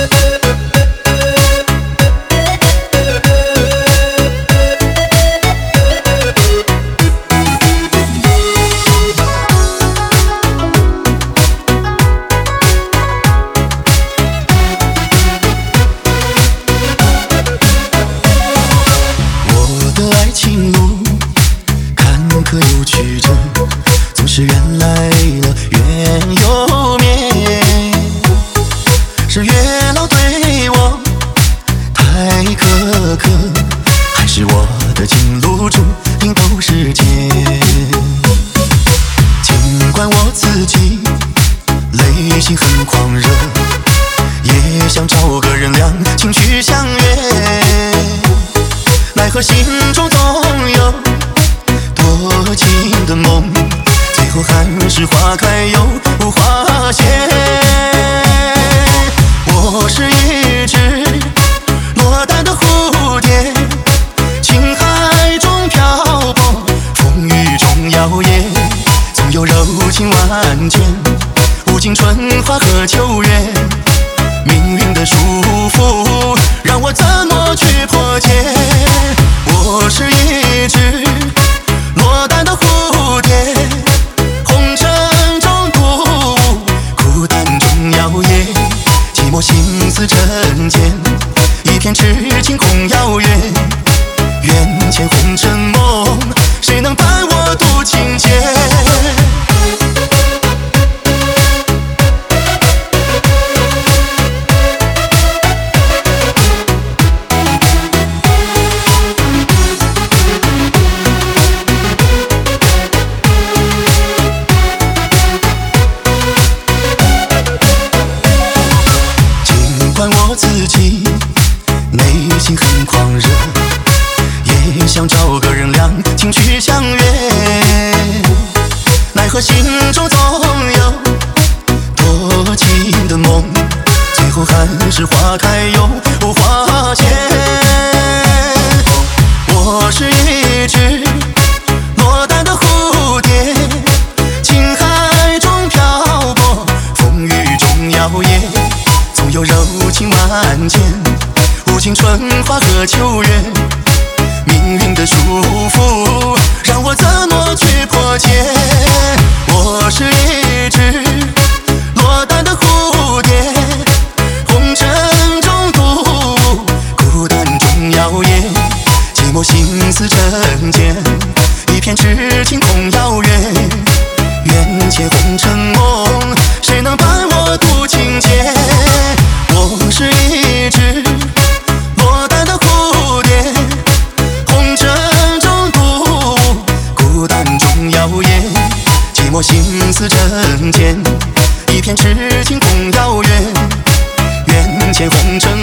是缘来了缘又灭，是月老对我太苛刻，还是我的情路注定都是劫？尽管我自己内心很狂热，也想找个人两情去相约，奈何心中总有多情的梦，最后还是花开又花谢。我是一只落单的蝴蝶，情海中漂泊，风雨中摇曳，总有柔情万千，无尽春花和秋月。命运的束缚让我怎么去破解？我是一只落单的蝴蝶，红尘中独舞，孤单中摇曳，寂寞心思沉淀，一片痴情空遥远。缘前红尘梦，谁能伴我渡情劫？我自己内心很狂热，也想找个人两情去相约，奈何心中总有多情的梦，最后还是花开又花谢。我是一只落单的蝴蝶，情海中漂泊，风雨中摇曳，总有柔情万千，无尽春花和秋月。命运的束缚让我怎么去破解？我是一只落单的蝴蝶，红尘中独舞，孤单中摇曳，寂寞心思沉淀，一片痴情空遥远。缘前红尘梦，谁能伴我渡情劫？我是一只落单的蝴蝶，红尘中独舞，孤单中摇曳，寂寞心思沉淀，一片痴情空遥远。缘前红尘